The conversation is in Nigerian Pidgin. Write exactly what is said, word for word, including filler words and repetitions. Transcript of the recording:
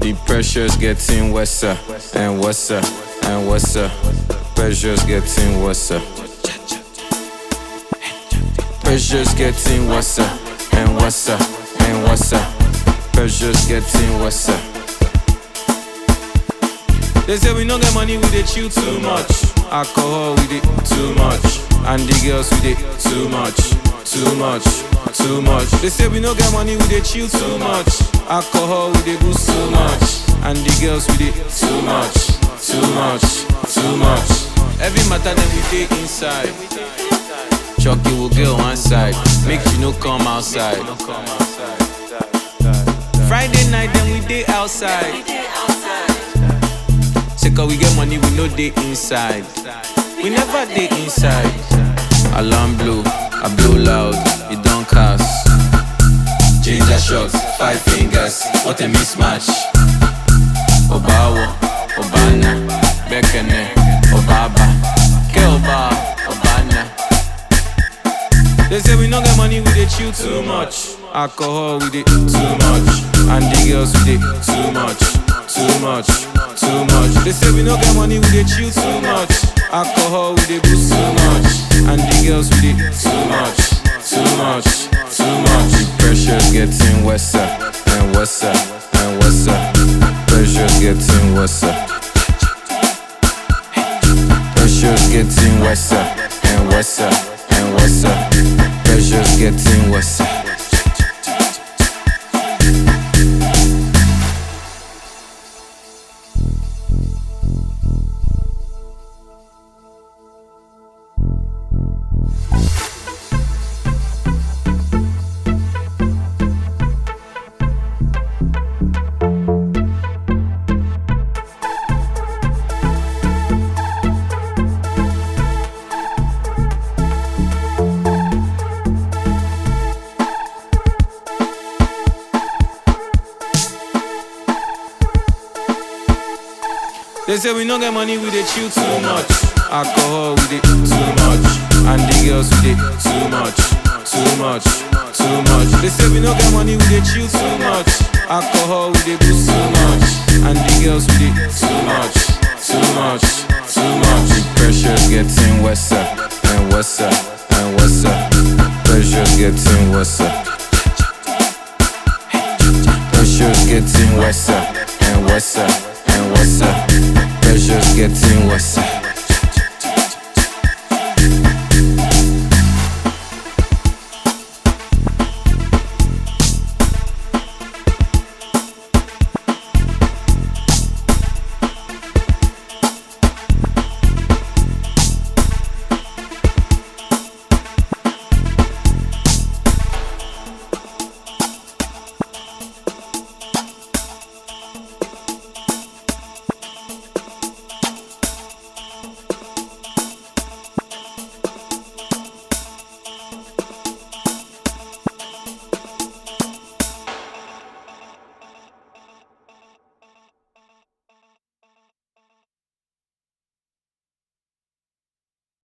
The pressure's getting worse and worse and worse. Pressure's getting worse. Pressure's getting worse and worse and worse. Pressure's getting worse. They say we don't get money, we dey chill too much. Alcohol, we dey too much. And the girls, we dey too much, too much, too much. They say we don't get money, we dey chill too much. Alcohol, we dey boost too much. And the girls, we dey too much, too much, too much. Every matter then we dey inside. Chucky will get on one side, make you no come outside. Friday night then we dey outside. Say cause we get money, we no dey inside. We never dey inside. Alarm blow, I blow loud, it don't cast. Ginger shots, five fingers, what a mismatch. Obawo, Obana, Bekene, Obaba, Keoba, Obana. They say we don't get money, we dey chill too much. Alcohol, we dey too much. And the girls, we dey too much, too much, too much. They say we don't get money, we dey chill too much. Alcohol, we dey boost too much. And the girls, we dey too much, too much, too much. The pressure's getting worse and worse and worse. Pressure's getting worse. Pressure's getting worse and worse and worse. Pressure's getting worse. They say we don't get money, we dey chill too much. Alcohol, we dey too much. And the girls, we dey too much, too much, too much. They say we don't get money, we dey chill too much. Alcohol, we dey boost too much. And the girls, we dey too much, too much, too much. The pressure's getting worse and worse and worse. Pressure's getting worse. Pressure's getting worse and worse and worse. Pressure's getting worse.